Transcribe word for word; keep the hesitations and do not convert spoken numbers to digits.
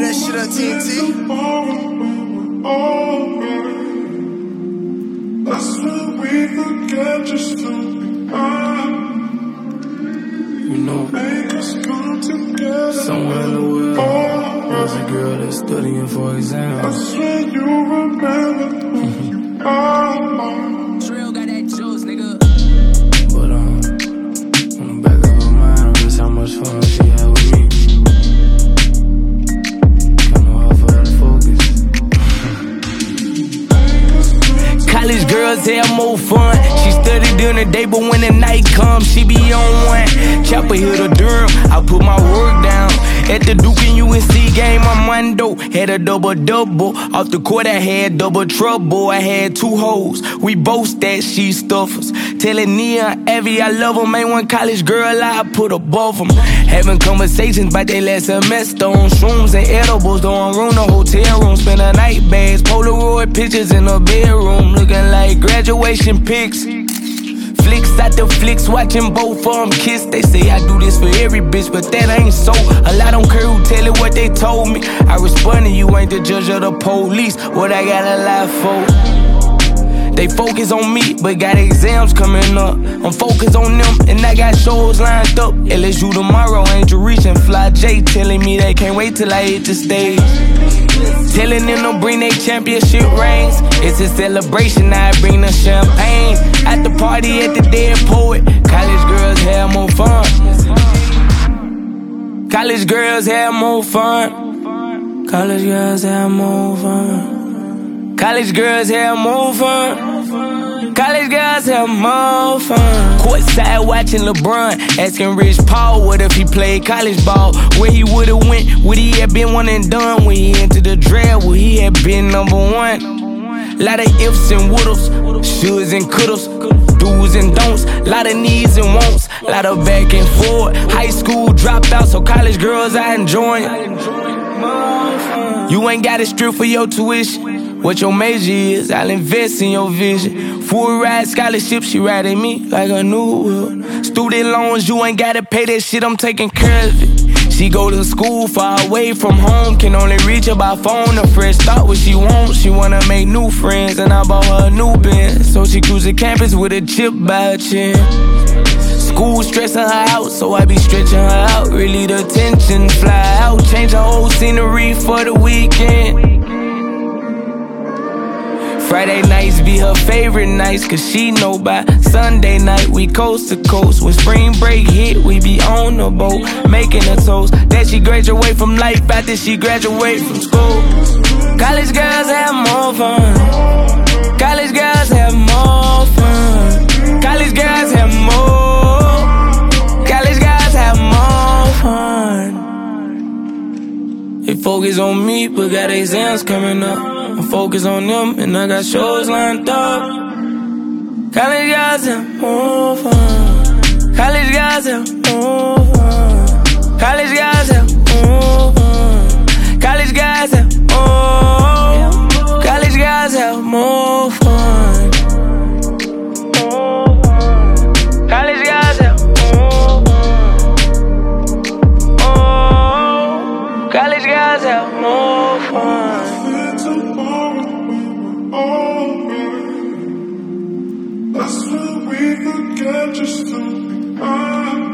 that shit up, T N T. That's when we forget just to be high. You know, somewhere in the world, there's a girl that's studying for exams. That's when you remember who you are. Trill got that juice, nigga. But um, on the back of her mind, I miss how much fun she had with me. Kinda hard for her to focus. College girls have more fun. She studied during the day, but when the night comes, she be on one. Chopper hit a Durham, I put my work down. At the Duke and U N C game, I'm Mondo. Had a double-double. Off the court, I had double trouble. I had two hoes. We both stat sheet stuffers. Telling Nia, Evie, I love them. Ain't one college girl I put above them. Having conversations about their last semester on shrooms and edibles. Don't room the hotel room. Spend a night bags. Polaroid pictures in the bedroom. Looking like graduation pics. Flicks out the flicks, watching both of them kiss. They say I do this for every bitch, but that ain't so. A lot don't care who tell it what they told me. I responded, you ain't the judge of the police. What I gotta lie for? They focus on me, but got exams coming up. I'm focused on them, and I got shows lined up. L S U tomorrow, Angel Reach and Fly J telling me they can't wait till I hit the stage. Telling them to bring they championship rings. It's a celebration, I bring the champagne. At the party at the Dead Poet, college girls have more fun. College girls have more fun. College girls have more fun. College girls have more fun. College girls have more fun. Courtside watching LeBron, asking Rich Paul what if he played college ball. Where he would've went, would he have been one and done? When he entered the draft, would he have been number one? Lot of ifs and would'ves, shoulds and could'ves, do's and don'ts, lot of needs and wants, lot of back and forth. High school dropped out, so college girls I enjoy. You ain't got to strip for your tuition. What your major is, I'll invest in your vision. Full ride scholarship, she riding me like a new wheel. Student loans, you ain't gotta pay that shit, I'm taking care of it. She go to school far away from home, can only reach her by phone. A fresh start what she wants, she wanna make new friends, and I bought her a new Benz. So she cruise the campus with a chip by her chin. School stressing her out, so I be stretching her out. Really the tension, fly out, change her whole scenery for the weekend. Friday nights be her favorite nights, cause she know by Sunday night we coast to coast. When spring break hit, we be on the boat, making a toast that she graduate from life after she graduate from school. College girls have more fun. College girls have more fun. College girls have more. College girls have more fun. They focus on me, but got exams coming up. I'm focused on them, and I got shows lined up. College guys have more fun. College guys have more fun. College guys have more fun. College guys have more. College guys have more fun. College guys have more fun. College guys have more fun. That's when we forget just to be high.